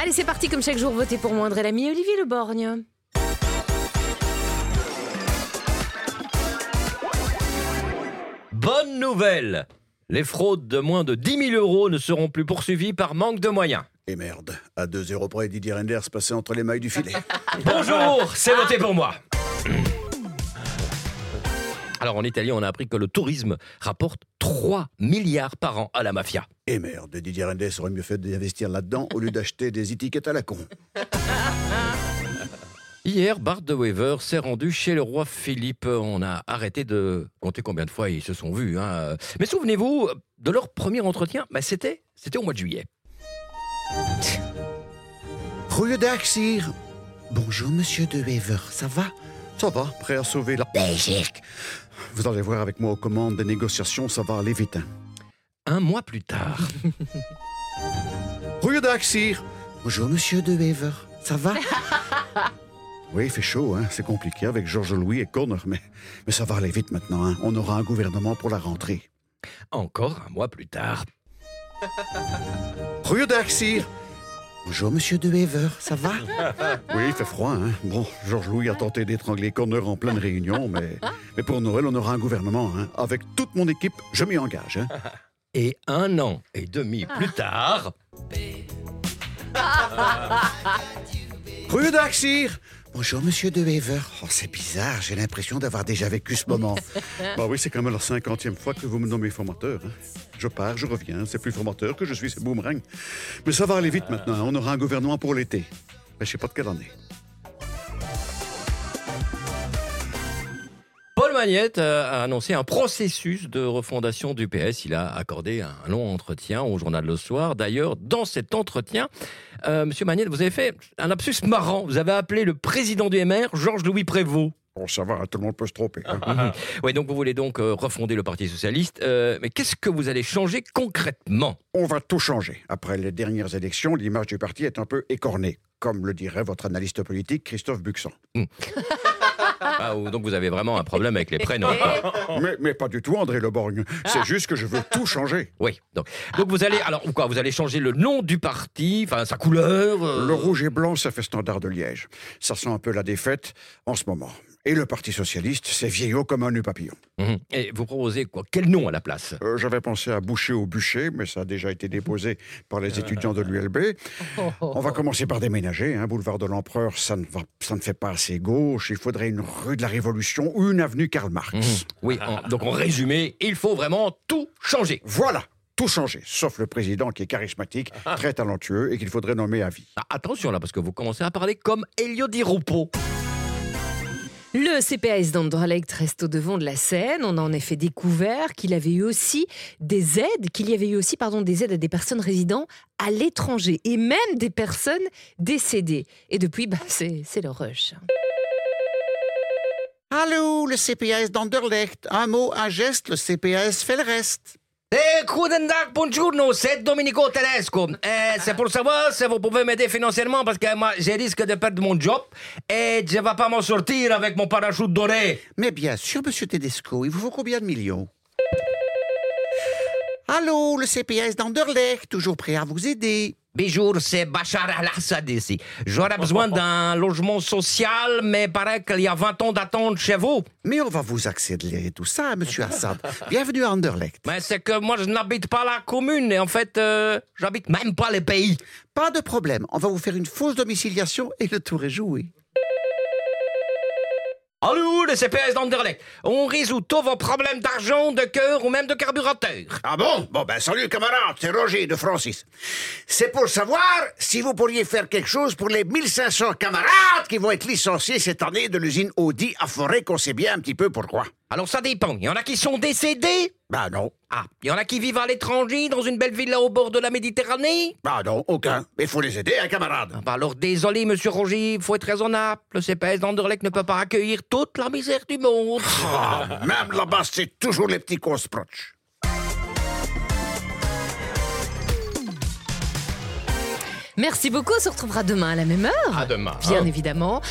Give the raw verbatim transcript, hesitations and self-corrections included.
Allez, c'est parti, comme chaque jour, votez pour moi, André Lamy et Olivier Le Borgne. Bonne nouvelle! Les fraudes de moins de dix mille euros ne seront plus poursuivies par manque de moyens. Et merde, à deux euros près, Didier Renders passait entre les mailles du filet. Bonjour, c'est voté pour moi. Alors en Italie, on a appris que le tourisme rapporte trois milliards par an à la mafia. Et merde, Didier Renders aurait mieux fait d'investir là-dedans au lieu d'acheter des étiquettes à la con. Hier, Bart de Wever s'est rendu chez le roi Philippe. On a arrêté de compter combien de fois ils se sont vus. Hein. Mais souvenez-vous, de leur premier entretien, bah c'était, c'était au mois de juillet. Goeiedag, sire. Bonjour, monsieur de Wever, ça va? Ça va, prêt à sauver la Belgique. Vous allez voir avec moi aux commandes des négociations, ça va aller vite. Hein. Un mois plus tard. Goeiedag, sire. Bonjour, monsieur de Wever, ça va? Oui, il fait chaud, hein. C'est compliqué avec Georges Louis et Corner, mais, mais ça va aller vite maintenant. Hein. On aura un gouvernement pour la rentrée. Encore un mois plus tard. Goeiedag, sire. Bonjour, monsieur de Wever, ça va? Oui, il fait froid, hein. Bon, Georges Louis a tenté d'étrangler Corner en pleine réunion, mais, mais pour Noël, on aura un gouvernement. Hein. Avec toute mon équipe, je m'y engage. Hein. Et un an et demi plus tard... Goeiedag, sire. Bonjour, monsieur de Wever. Oh, c'est bizarre, j'ai l'impression d'avoir déjà vécu ce moment. Bah oui, c'est quand même la cinquantième fois que vous me nommez formateur. Hein. Je pars, je reviens, c'est plus formateur que je suis, c'est boomerang. Mais ça va aller vite maintenant, on aura un gouvernement pour l'été. Mais je sais pas de quelle année. Paul Magnette a annoncé un processus de refondation du P S. Il a accordé un long entretien au journal Le Soir. D'ailleurs, dans cet entretien, euh, Monsieur Magnette, vous avez fait un lapsus marrant. Vous avez appelé le président du M R, Georges-Louis Prévost. Bon, ça va, tout le monde peut se tromper. Hein. Oui, donc vous voulez donc euh, refonder le Parti Socialiste. Euh, mais qu'est-ce que vous allez changer concrètement? On va tout changer. Après les dernières élections, l'image du parti est un peu écornée, comme le dirait votre analyste politique Christophe Buxon. Mmh. Ah, donc vous avez vraiment un problème avec les prénoms. mais, mais pas du tout, André Le Borgne. C'est juste que je veux tout changer. Oui, donc, donc vous allez... Alors, quoi, vous allez changer le nom du parti, enfin sa couleur euh... Le rouge et blanc, ça fait Standard de Liège. Ça sent un peu la défaite en ce moment. Et le Parti Socialiste, c'est vieillot comme un nœud papillon. Mmh. Et vous proposez quoi? Quel nom à la place? euh, J'avais pensé à Boucher au bûcher, mais ça a déjà été déposé par les étudiants de l'U L B. On va commencer par déménager. Hein. Boulevard de l'Empereur, ça ne, va, ça ne fait pas assez gauche. Il faudrait une rue de la Révolution ou une avenue Karl Marx. Mmh. Oui, en, donc en résumé, il faut vraiment tout changer. Voilà, tout changer, sauf le président qui est charismatique, très talentueux et qu'il faudrait nommer à vie. Ah, attention là, parce que vous commencez à parler comme Elio Di Rupo. Le C P A S d'Anderlecht reste au devant de la scène. On a en effet découvert qu'il avait eu aussi des aides, qu'il y avait eu aussi pardon, des aides à des personnes résidant à l'étranger et même des personnes décédées. Et depuis, bah, c'est, c'est le rush. Allô, le C P A S d'Anderlecht. Un mot, un geste, le C P A S fait le reste. Eh, Goedendag, buongiorno, c'est Domenico Tedesco. Eh, c'est pour savoir si vous pouvez m'aider financièrement parce que moi, j'ai risque de perdre mon job et je ne vais pas m'en sortir avec mon parachute doré. Mais bien sûr, monsieur Tedesco, il vous faut combien de millions? Allô, le C P A S d'Anderlecht, toujours prêt à vous aider. Bonjour, c'est Bachar al-Assad ici. J'aurais besoin d'un logement social, mais paraît qu'il y a vingt ans d'attente chez vous. Mais on va vous accélérer tout ça, monsieur Assad. Bienvenue à Anderlecht. Mais c'est que moi, je n'habite pas la commune et en fait, euh, j'habite même pas les pays. Pas de problème, on va vous faire une fausse domiciliation et le tour est joué. Allô, le C P S d'Anderlecht. On résout tous vos problèmes d'argent, de cœur ou même de carburateur. Ah bon? Bon ben salut camarade, c'est Roger de Francis. C'est pour savoir si vous pourriez faire quelque chose pour les mille cinq cents camarades qui vont être licenciés cette année de l'usine Audi à Forêt, qu'on sait bien un petit peu pourquoi. Alors ça dépend. Il y en a qui sont décédés? Bah non. Ah, il y en a qui vivent à l'étranger, dans une belle villa au bord de la Méditerranée? Bah non, aucun. Mais il faut les aider, hein, camarade. Ah bah alors désolé, monsieur Roger, il faut être raisonnable. Le C P S d'Anderlecht ne peut pas accueillir toute la misère du monde. Oh, même là-bas, c'est toujours les petits qu'on se proche. Merci beaucoup, on se retrouvera demain à la même heure. À demain. Bien évidemment.